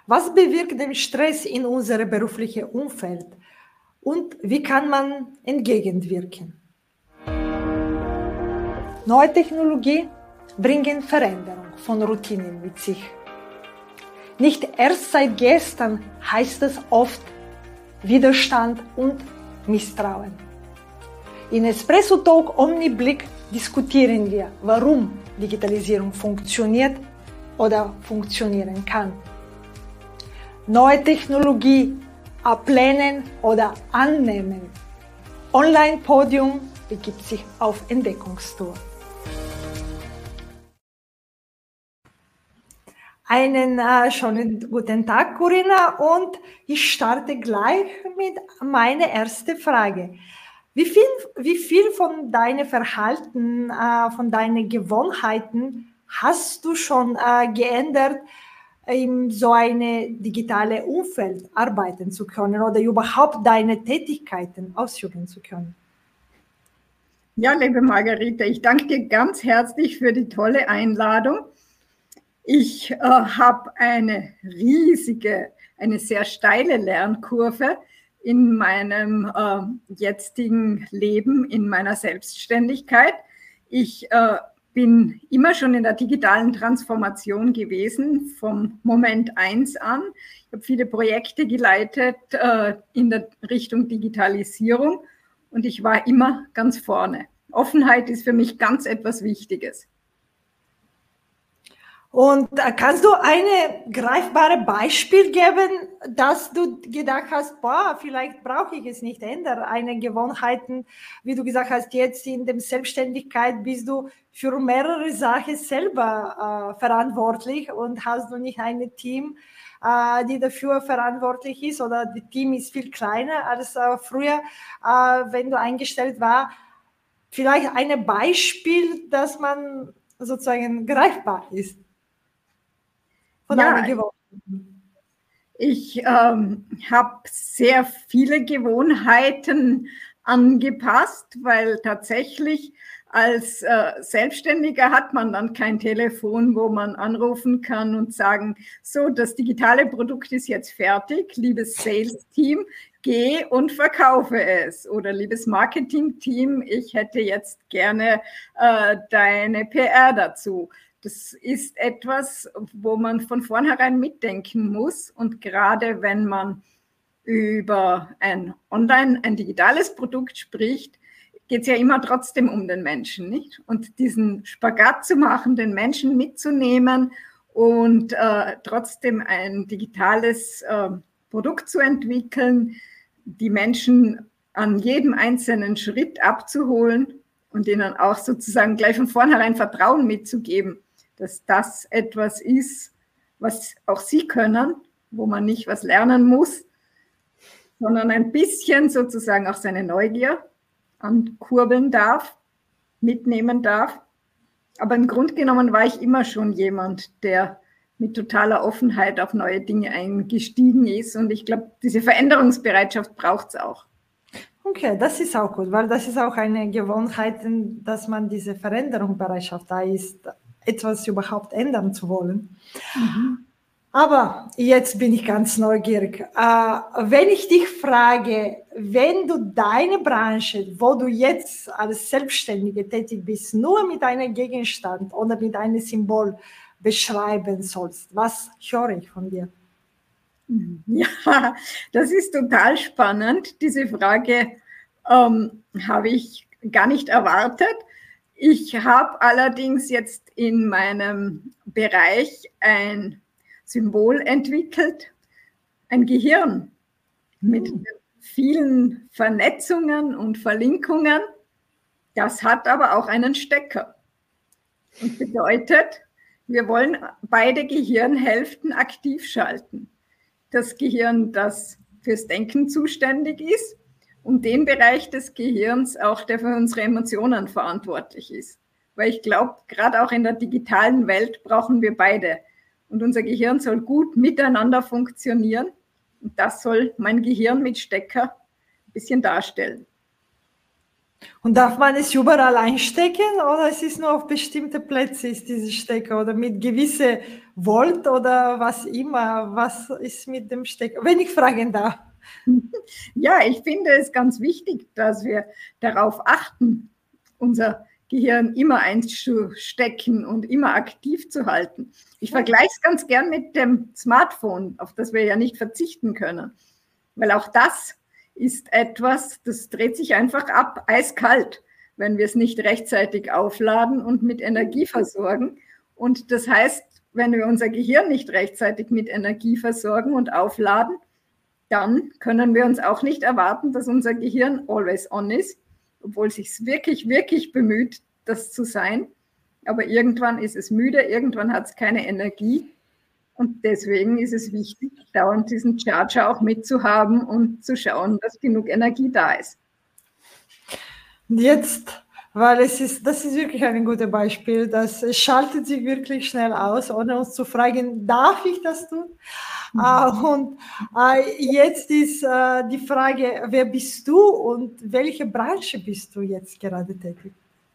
Was bewirkt den Stress in unserem beruflichen Umfeld und wie kann man entgegenwirken? Neue Technologie bringen Veränderung von Routinen mit sich. Nicht erst seit gestern heißt es oft Widerstand und Misstrauen. In Espresso Talk Omniblick diskutieren wir, warum Digitalisierung funktioniert oder funktionieren kann. Neue Technologie ablehnen oder annehmen. Online-Podium begibt sich auf Entdeckungstour. Einen schönen guten Tag, Corinna, und ich starte gleich mit meiner ersten Frage. Wie viel von deinem Verhalten, von deinen Gewohnheiten hast du schon geändert, in so einem digitalen Umfeld arbeiten zu können oder überhaupt deine Tätigkeiten ausüben zu können? Ja, liebe Margarete, ich danke dir ganz herzlich für die tolle Einladung. Ich habe eine sehr steile Lernkurve in meinem jetzigen Leben, in meiner Selbstständigkeit. Ich bin immer schon in der digitalen Transformation gewesen, vom Moment 1 an. Ich habe viele Projekte geleitet in der Richtung Digitalisierung und ich war immer ganz vorne. Offenheit ist für mich ganz etwas Wichtiges. Und kannst du ein greifbares Beispiel geben, dass du gedacht hast, boah, vielleicht brauche ich es nicht ändern, eine Gewohnheiten, wie du gesagt hast, jetzt in der Selbstständigkeit bist du für mehrere Sachen selber verantwortlich und hast du nicht ein Team, die dafür verantwortlich ist oder das Team ist viel kleiner als früher, wenn du eingestellt war. Vielleicht ein Beispiel, dass man sozusagen greifbar ist. Von ja, einer Gewohnheit. Ich habe sehr viele Gewohnheiten angepasst, weil tatsächlich als Selbstständiger hat man dann kein Telefon, wo man anrufen kann und sagen, so, das digitale Produkt ist jetzt fertig, liebes Sales-Team, geh und verkaufe es. Oder liebes Marketing-Team, ich hätte jetzt gerne deine PR dazu. Das ist etwas, wo man von vornherein mitdenken muss. Und gerade wenn man über ein digitales Produkt spricht, geht es ja immer trotzdem um den Menschen, nicht? Und diesen Spagat zu machen, den Menschen mitzunehmen und trotzdem ein digitales Produkt zu entwickeln, die Menschen an jedem einzelnen Schritt abzuholen und ihnen auch sozusagen gleich von vornherein Vertrauen mitzugeben, dass das etwas ist, was auch sie können, wo man nicht was lernen muss, sondern ein bisschen sozusagen auch seine Neugier ankurbeln darf, mitnehmen darf. Aber im Grunde genommen war ich immer schon jemand, der mit totaler Offenheit auf neue Dinge eingestiegen ist. Und ich glaube, diese Veränderungsbereitschaft braucht es auch. Okay, das ist auch gut, weil das ist auch eine Gewohnheit, dass man diese Veränderungsbereitschaft da ist, etwas überhaupt ändern zu wollen. Mhm. Aber jetzt bin ich ganz neugierig. Wenn ich dich frage, wenn du deine Branche, wo du jetzt als Selbstständige tätig bist, nur mit einem Gegenstand oder mit einem Symbol beschreiben sollst, was höre ich von dir? Ja, das ist total spannend. Diese Frage habe ich gar nicht erwartet. Ich habe allerdings jetzt in meinem Bereich ein Symbol entwickelt, ein Gehirn mit vielen Vernetzungen und Verlinkungen. Das hat aber auch einen Stecker und bedeutet, wir wollen beide Gehirnhälften aktiv schalten. Das Gehirn, das fürs Denken zuständig ist, und den Bereich des Gehirns auch, der für unsere Emotionen verantwortlich ist. Weil ich glaube, gerade auch in der digitalen Welt brauchen wir beide. Und unser Gehirn soll gut miteinander funktionieren. Und das soll mein Gehirn mit Stecker ein bisschen darstellen. Und darf man es überall einstecken oder es ist nur auf bestimmte Plätze ist diese Stecker oder mit gewisse Volt oder was immer? Was ist mit dem Stecker? Wenn ich fragen darf. Ja, ich finde es ganz wichtig, dass wir darauf achten, unser Gehirn immer einzustecken und immer aktiv zu halten. Ich vergleiche es ganz gern mit dem Smartphone, auf das wir ja nicht verzichten können, weil auch das ist etwas, das dreht sich einfach ab, eiskalt, wenn wir es nicht rechtzeitig aufladen und mit Energie versorgen. Und das heißt, wenn wir unser Gehirn nicht rechtzeitig mit Energie versorgen und aufladen, dann können wir uns auch nicht erwarten, dass unser Gehirn always on ist, obwohl es sich wirklich, wirklich bemüht, das zu sein. Aber irgendwann ist es müde, irgendwann hat es keine Energie. Und deswegen ist es wichtig, dauernd diesen Charger auch mitzuhaben und zu schauen, dass genug Energie da ist. Und jetzt, weil das ist wirklich ein gutes Beispiel, das schaltet sich wirklich schnell aus, ohne uns zu fragen, darf ich das tun? Und jetzt ist die Frage, wer bist du und welche Branche bist du jetzt gerade tätig?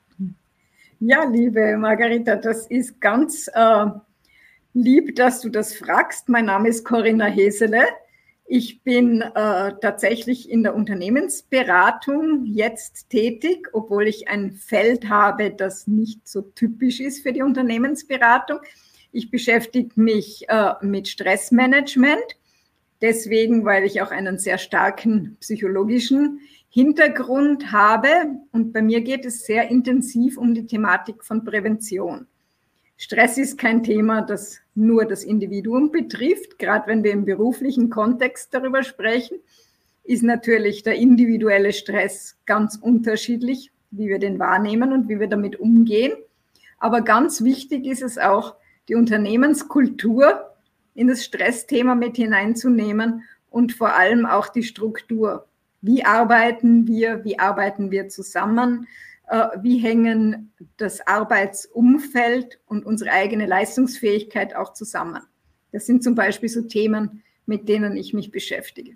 Ja, liebe Margarita, das ist ganz lieb, dass du das fragst. Mein Name ist Corinna Hesele. Ich bin tatsächlich in der Unternehmensberatung jetzt tätig, obwohl ich ein Feld habe, das nicht so typisch ist für die Unternehmensberatung. Ich beschäftige mich mit Stressmanagement, deswegen, weil ich auch einen sehr starken psychologischen Hintergrund habe. Und bei mir geht es sehr intensiv um die Thematik von Prävention. Stress ist kein Thema, das nur das Individuum betrifft. Gerade wenn wir im beruflichen Kontext darüber sprechen, ist natürlich der individuelle Stress ganz unterschiedlich, wie wir den wahrnehmen und wie wir damit umgehen. Aber ganz wichtig ist es auch, die Unternehmenskultur in das Stressthema mit hineinzunehmen und vor allem auch die Struktur. Wie arbeiten wir zusammen? Wie hängen das Arbeitsumfeld und unsere eigene Leistungsfähigkeit auch zusammen? Das sind zum Beispiel so Themen, mit denen ich mich beschäftige.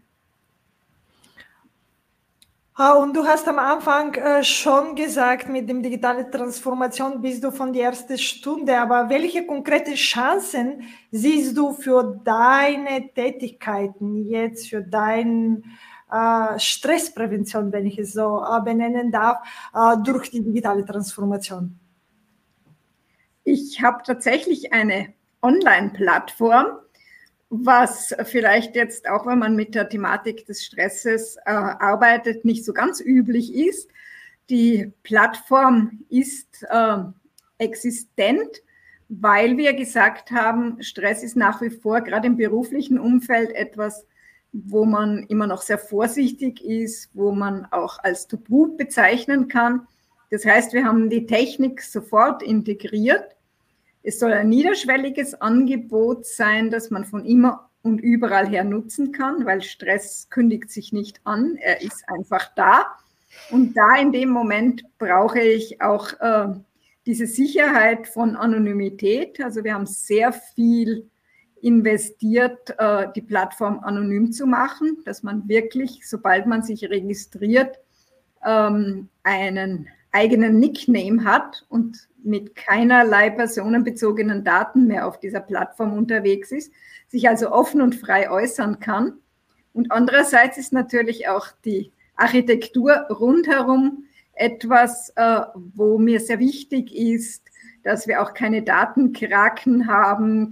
Und du hast am Anfang schon gesagt, mit dem digitalen Transformation bist du von der ersten Stunde, aber welche konkreten Chancen siehst du für deine Tätigkeiten jetzt, für deine Stressprävention, wenn ich es so benennen darf, durch die digitale Transformation? Ich habe tatsächlich eine Online-Plattform, was vielleicht jetzt auch, wenn man mit der Thematik des Stresses arbeitet, nicht so ganz üblich ist. Die Plattform ist existent, weil wir gesagt haben, Stress ist nach wie vor gerade im beruflichen Umfeld etwas, wo man immer noch sehr vorsichtig ist, wo man auch als Tabu bezeichnen kann. Das heißt, wir haben die Technik sofort integriert. Es soll ein niederschwelliges Angebot sein, das man von immer und überall her nutzen kann, weil Stress kündigt sich nicht an, er ist einfach da. Und da in dem Moment brauche ich auch diese Sicherheit von Anonymität. Also wir haben sehr viel investiert, die Plattform anonym zu machen, dass man wirklich, sobald man sich registriert, einen eigenen Nickname hat und mit keinerlei personenbezogenen Daten mehr auf dieser Plattform unterwegs ist, sich also offen und frei äußern kann. Und andererseits ist natürlich auch die Architektur rundherum etwas, wo mir sehr wichtig ist, dass wir auch keine Datenkraken haben,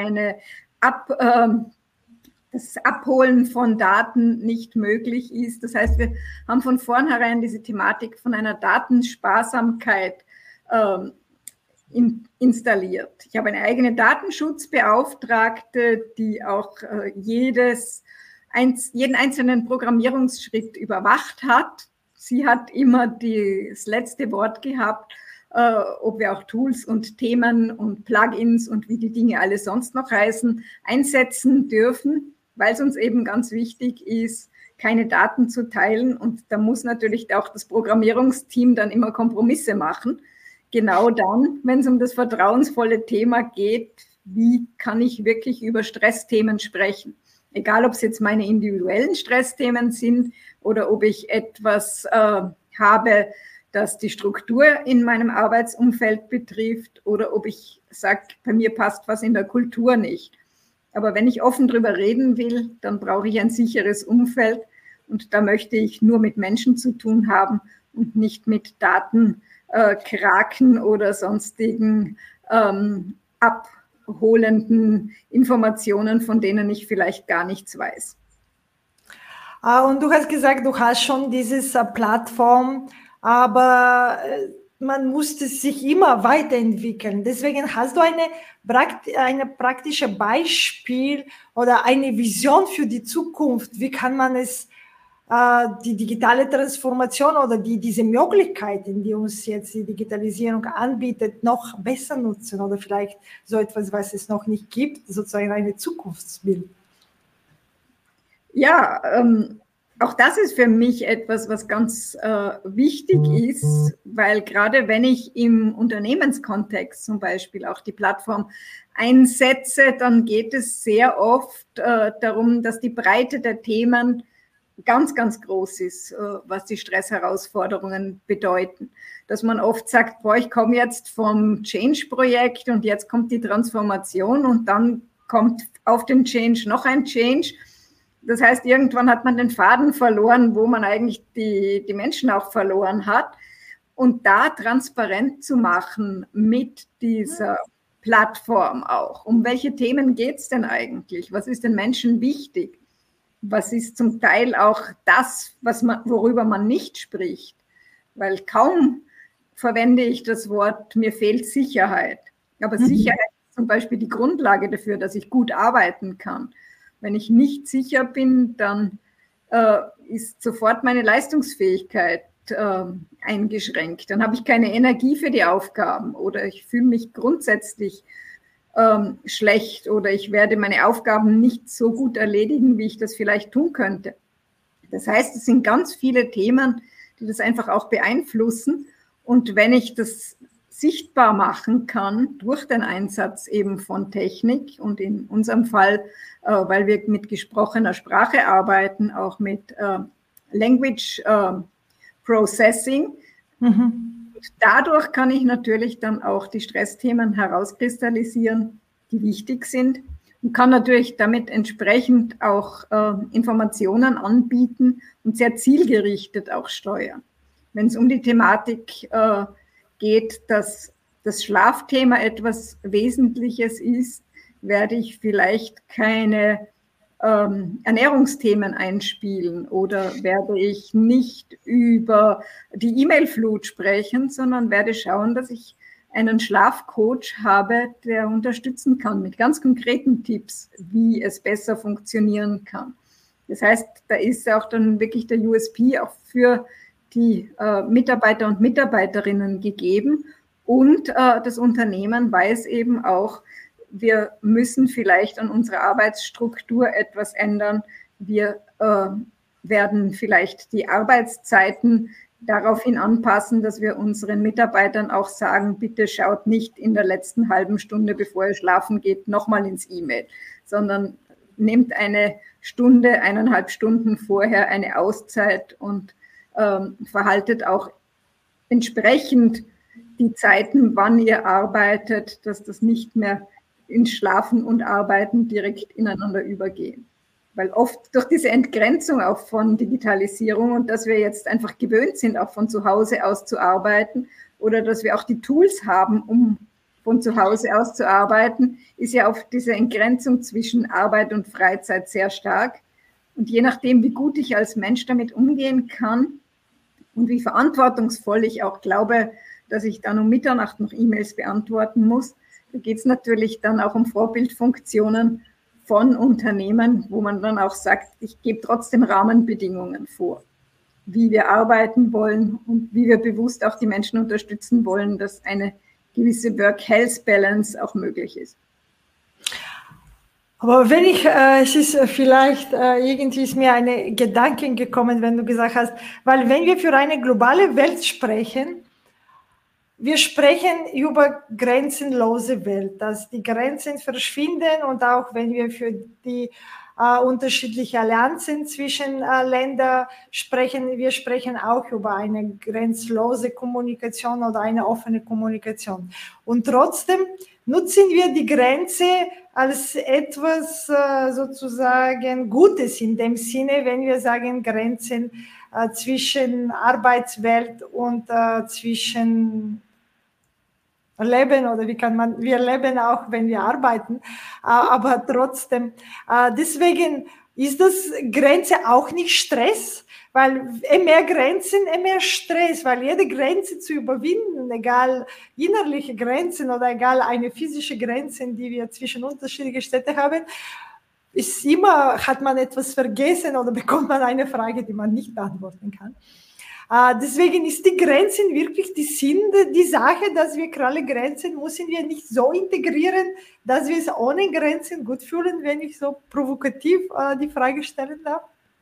das Abholen von Daten nicht möglich ist. Das heißt, wir haben von vornherein diese Thematik von einer Datensparsamkeit installiert. Ich habe eine eigene Datenschutzbeauftragte, die auch jeden einzelnen Programmierungsschritt überwacht hat. Sie hat immer das letzte Wort gehabt, ob wir auch Tools und Themen und Plugins und wie die Dinge alle sonst noch heißen, einsetzen dürfen, weil es uns eben ganz wichtig ist, keine Daten zu teilen. Und da muss natürlich auch das Programmierungsteam dann immer Kompromisse machen. Genau dann, wenn es um das vertrauensvolle Thema geht, wie kann ich wirklich über Stressthemen sprechen? Egal, ob es jetzt meine individuellen Stressthemen sind oder ob ich etwas habe, das die Struktur in meinem Arbeitsumfeld betrifft oder ob ich sage, bei mir passt was in der Kultur nicht. Aber wenn ich offen drüber reden will, dann brauche ich ein sicheres Umfeld und da möchte ich nur mit Menschen zu tun haben und nicht mit Datenkraken oder sonstigen abholenden Informationen, von denen ich vielleicht gar nichts weiß. Und du hast gesagt, du hast schon diese Plattform, aber man musste sich immer weiterentwickeln. Deswegen hast du eine praktische Beispiel oder eine Vision für die Zukunft. Wie kann man es, die digitale Transformation oder diese Möglichkeiten, die uns jetzt die Digitalisierung anbietet, noch besser nutzen oder vielleicht so etwas, was es noch nicht gibt, sozusagen eine Zukunftsbild? Ja, auch das ist für mich etwas, was ganz wichtig ist, weil gerade wenn ich im Unternehmenskontext zum Beispiel auch die Plattform einsetze, dann geht es sehr oft darum, dass die Breite der Themen ganz, ganz groß ist, was die Stressherausforderungen bedeuten. Dass man oft sagt, boah, ich komme jetzt vom Change-Projekt und jetzt kommt die Transformation und dann kommt auf den Change noch ein Change. Das heißt, irgendwann hat man den Faden verloren, wo man eigentlich die Menschen auch verloren hat. Und da transparent zu machen mit dieser Plattform auch. Um welche Themen geht es denn eigentlich? Was ist den Menschen wichtig? Was ist zum Teil auch das, worüber man nicht spricht? Weil kaum verwende ich das Wort, mir fehlt Sicherheit. Aber Sicherheit ist zum Beispiel die Grundlage dafür, dass ich gut arbeiten kann. Wenn ich nicht sicher bin, dann ist sofort meine Leistungsfähigkeit eingeschränkt. Dann habe ich keine Energie für die Aufgaben oder ich fühle mich grundsätzlich schlecht oder ich werde meine Aufgaben nicht so gut erledigen, wie ich das vielleicht tun könnte. Das heißt, es sind ganz viele Themen, die das einfach auch beeinflussen. Und wenn ich das sichtbar machen kann durch den Einsatz eben von Technik und in unserem Fall, weil wir mit gesprochener Sprache arbeiten, auch mit Language Processing. Und dadurch kann ich natürlich dann auch die Stressthemen herauskristallisieren, die wichtig sind und kann natürlich damit entsprechend auch Informationen anbieten und sehr zielgerichtet auch steuern. Wenn es um die Thematik geht, dass das Schlafthema etwas Wesentliches ist, werde ich vielleicht keine Ernährungsthemen einspielen oder werde ich nicht über die E-Mail-Flut sprechen, sondern werde schauen, dass ich einen Schlafcoach habe, der unterstützen kann mit ganz konkreten Tipps, wie es besser funktionieren kann. Das heißt, da ist auch dann wirklich der USP auch für die Mitarbeiter und Mitarbeiterinnen gegeben und das Unternehmen weiß eben auch, wir müssen vielleicht an unserer Arbeitsstruktur etwas ändern. Wir werden vielleicht die Arbeitszeiten daraufhin anpassen, dass wir unseren Mitarbeitern auch sagen, bitte schaut nicht in der letzten halben Stunde, bevor ihr schlafen geht, nochmal ins E-Mail, sondern nehmt eine Stunde, 1,5 Stunden vorher eine Auszeit und verhaltet auch entsprechend die Zeiten, wann ihr arbeitet, dass das nicht mehr ins Schlafen und Arbeiten direkt ineinander übergehen. Weil oft durch diese Entgrenzung auch von Digitalisierung und dass wir jetzt einfach gewöhnt sind, auch von zu Hause aus zu arbeiten oder dass wir auch die Tools haben, um von zu Hause aus zu arbeiten, ist ja auch diese Entgrenzung zwischen Arbeit und Freizeit sehr stark. Und je nachdem, wie gut ich als Mensch damit umgehen kann und wie verantwortungsvoll ich auch glaube, dass ich dann um Mitternacht noch E-Mails beantworten muss, da geht es natürlich dann auch um Vorbildfunktionen von Unternehmen, wo man dann auch sagt, ich gebe trotzdem Rahmenbedingungen vor, wie wir arbeiten wollen und wie wir bewusst auch die Menschen unterstützen wollen, dass eine gewisse Work-Health-Balance auch möglich ist. Aber wenn es ist vielleicht, irgendwie ist mir ein Gedanke gekommen, wenn du gesagt hast, weil wenn wir für eine globale Welt sprechen, wir sprechen über grenzenlose Welt, dass die Grenzen verschwinden und auch wenn wir für die unterschiedliche Allianzen zwischen Ländern sprechen, wir sprechen auch über eine grenzlose Kommunikation oder eine offene Kommunikation. Und trotzdem nutzen wir die Grenze als etwas sozusagen Gutes in dem Sinne, wenn wir sagen Grenzen zwischen Arbeitswelt und zwischen Leben oder wir leben auch, wenn wir arbeiten, aber trotzdem, deswegen ist das Grenze auch nicht Stress, weil mehr Grenzen, mehr Stress, weil jede Grenze zu überwinden, egal innerliche Grenzen oder egal eine physische Grenze, die wir zwischen unterschiedlichen Städten haben, ist immer, hat man etwas vergessen oder bekommt man eine Frage, die man nicht beantworten kann. Deswegen ist die Grenzen wirklich die Sache, dass wir alle Grenzen müssen wir nicht so integrieren, dass wir es ohne Grenzen gut fühlen, wenn ich so provokativ die Frage stellen darf.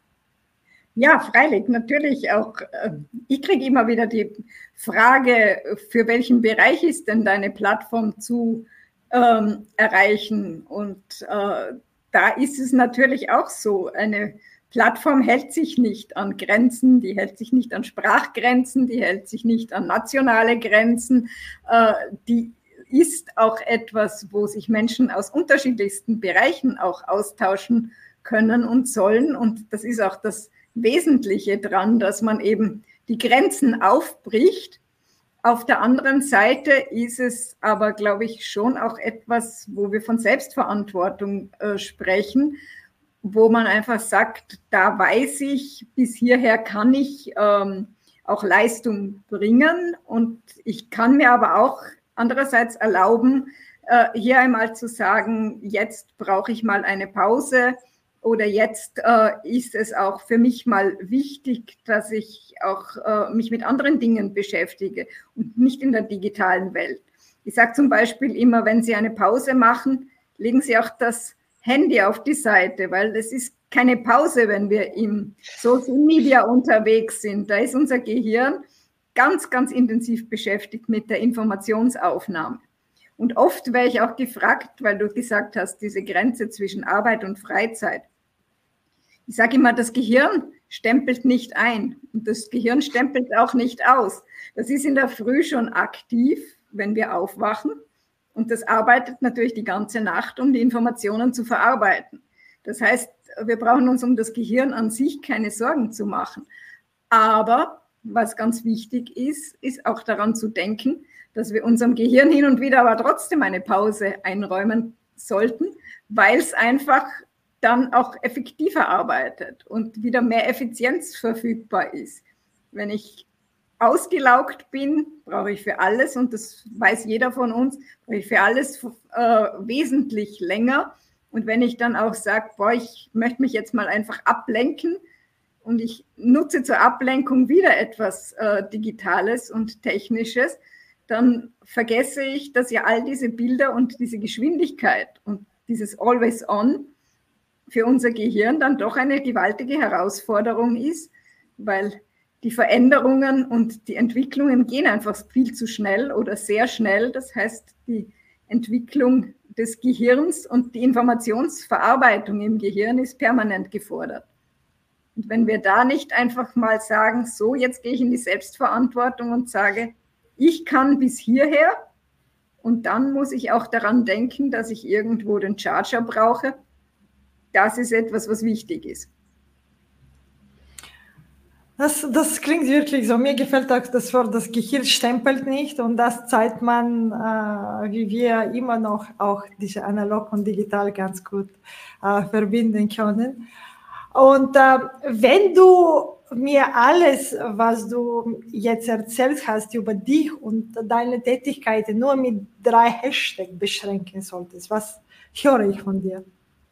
Ja, freilich, natürlich auch. Ich kriege immer wieder die Frage, für welchen Bereich ist denn deine Plattform zu erreichen? Und da ist es natürlich auch so, eine Plattform hält sich nicht an Grenzen, die hält sich nicht an Sprachgrenzen, die hält sich nicht an nationale Grenzen. Die ist auch etwas, wo sich Menschen aus unterschiedlichsten Bereichen auch austauschen können und sollen. Und das ist auch das Wesentliche dran, dass man eben die Grenzen aufbricht. Auf der anderen Seite ist es aber, glaube ich, schon auch etwas, wo wir von Selbstverantwortung sprechen, wo man einfach sagt, da weiß ich, bis hierher kann ich auch Leistung bringen und ich kann mir aber auch andererseits erlauben, hier einmal zu sagen, jetzt brauche ich mal eine Pause oder jetzt ist es auch für mich mal wichtig, dass ich auch mich mit anderen Dingen beschäftige und nicht in der digitalen Welt. Ich sage zum Beispiel immer, wenn Sie eine Pause machen, legen Sie auch das Handy auf die Seite, weil es ist keine Pause, wenn wir im Social Media unterwegs sind. Da ist unser Gehirn ganz, ganz intensiv beschäftigt mit der Informationsaufnahme. Und oft wäre ich auch gefragt, weil du gesagt hast, diese Grenze zwischen Arbeit und Freizeit. Ich sage immer, das Gehirn stempelt nicht ein und das Gehirn stempelt auch nicht aus. Das ist in der Früh schon aktiv, wenn wir aufwachen. Und das arbeitet natürlich die ganze Nacht, um die Informationen zu verarbeiten. Das heißt, wir brauchen uns um das Gehirn an sich keine Sorgen zu machen. Aber was ganz wichtig ist, ist auch daran zu denken, dass wir unserem Gehirn hin und wieder aber trotzdem eine Pause einräumen sollten, weil es einfach dann auch effektiver arbeitet und wieder mehr Effizienz verfügbar ist. Wenn ich ausgelaugt bin, brauche ich für alles, und das weiß jeder von uns, brauche ich für alles wesentlich länger. Und wenn ich dann auch sage, ich möchte mich jetzt mal einfach ablenken und ich nutze zur Ablenkung wieder etwas Digitales und Technisches, dann vergesse ich, dass ja all diese Bilder und diese Geschwindigkeit und dieses Always On für unser Gehirn dann doch eine gewaltige Herausforderung ist, weil die Veränderungen und die Entwicklungen gehen einfach viel zu schnell oder sehr schnell. Das heißt, die Entwicklung des Gehirns und die Informationsverarbeitung im Gehirn ist permanent gefordert. Und wenn wir da nicht einfach mal sagen, so, jetzt gehe ich in die Selbstverantwortung und sage, ich kann bis hierher und dann muss ich auch daran denken, dass ich irgendwo den Charger brauche, das ist etwas, was wichtig ist. Das klingt wirklich so. Mir gefällt auch das Wort, das Gehirn stempelt nicht, und das zeigt man, wie wir immer noch auch diese analog und digital ganz gut verbinden können. Und wenn du mir alles, was du jetzt erzählt hast über dich und deine Tätigkeiten nur mit 3 Hashtags beschränken solltest, was höre ich von dir?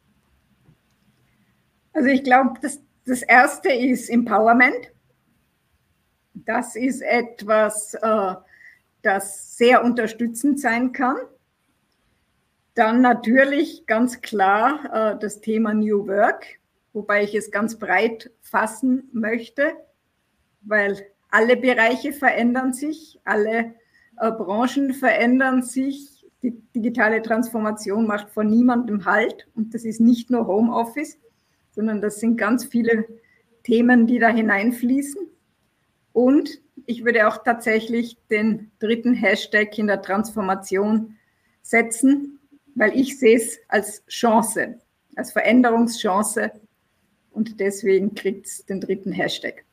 Also ich glaube, das erste ist Empowerment. Das ist etwas, das sehr unterstützend sein kann. Dann natürlich ganz klar das Thema New Work, wobei ich es ganz breit fassen möchte, weil alle Bereiche verändern sich, alle Branchen verändern sich. Die digitale Transformation macht vor niemandem Halt. Und das ist nicht nur Homeoffice, sondern das sind ganz viele Themen, die da hineinfließen. Und ich würde auch tatsächlich den 3. Hashtag in der Transformation setzen, weil ich sehe es als Chance, als Veränderungschance. Und deswegen kriegt es den 3. Hashtag.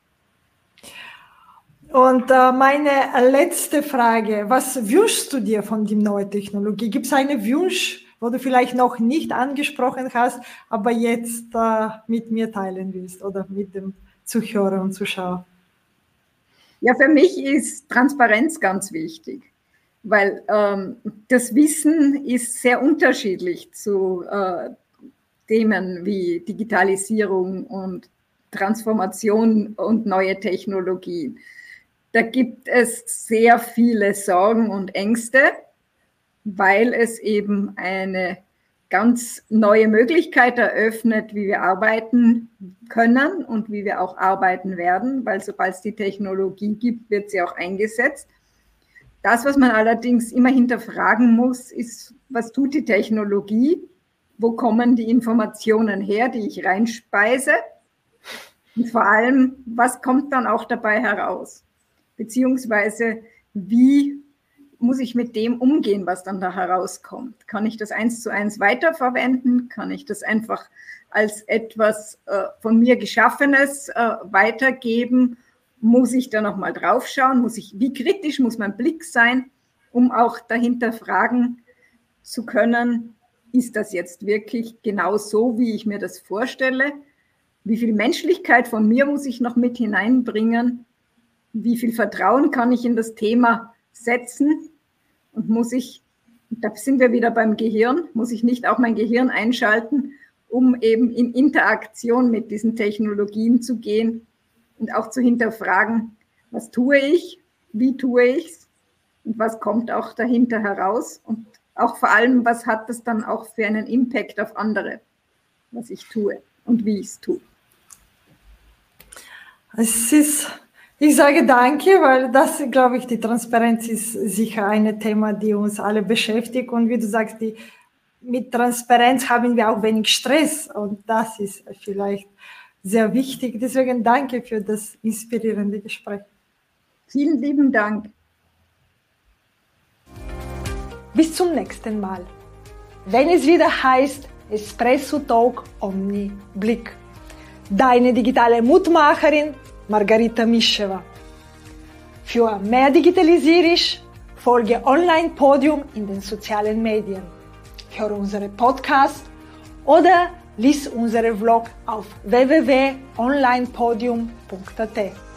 Und meine letzte Frage, was wünschst du dir von der neuen Technologie? Gibt es einen Wunsch, wo du vielleicht noch nicht angesprochen hast, aber jetzt mit mir teilen willst oder mit dem Zuhörer und Zuschauer? Ja, für mich ist Transparenz ganz wichtig, weil das Wissen ist sehr unterschiedlich zu Themen wie Digitalisierung und Transformation und neue Technologien. Da gibt es sehr viele Sorgen und Ängste, weil es eben eine ganz neue Möglichkeit eröffnet, wie wir arbeiten können und wie wir auch arbeiten werden, weil sobald es die Technologie gibt, wird sie auch eingesetzt. Das, was man allerdings immer hinterfragen muss, ist, was tut die Technologie? Wo kommen die Informationen her, die ich reinspeise? Und vor allem, was kommt dann auch dabei heraus? Beziehungsweise, wie muss ich mit dem umgehen, was dann da herauskommt? Kann ich das 1:1 weiterverwenden? Kann ich das einfach als etwas von mir Geschaffenes weitergeben? Muss ich da nochmal drauf schauen? Wie kritisch muss mein Blick sein, um auch dahinter fragen zu können, ist das jetzt wirklich genau so, wie ich mir das vorstelle? Wie viel Menschlichkeit von mir muss ich noch mit hineinbringen? Wie viel Vertrauen kann ich in das Thema setzen? Und da sind wir wieder beim Gehirn, muss ich nicht auch mein Gehirn einschalten, um eben in Interaktion mit diesen Technologien zu gehen und auch zu hinterfragen, was tue ich, wie tue ich es und was kommt auch dahinter heraus und auch vor allem, was hat das dann auch für einen Impact auf andere, was ich tue und wie ich es tue. Ich sage danke, weil das, glaube ich, die Transparenz ist sicher ein Thema, die uns alle beschäftigt. Und wie du sagst, mit Transparenz haben wir auch wenig Stress. Und das ist vielleicht sehr wichtig. Deswegen danke für das inspirierende Gespräch. Vielen lieben Dank. Bis zum nächsten Mal. Wenn es wieder heißt Espresso Talk Omni Blick. Deine digitale Mutmacherin Margarita Mischewa. Für mehr Digitalisierung folge Online Podium in den sozialen Medien. Höre unsere Podcast oder lies unsere Vlog auf www.onlinepodium.at.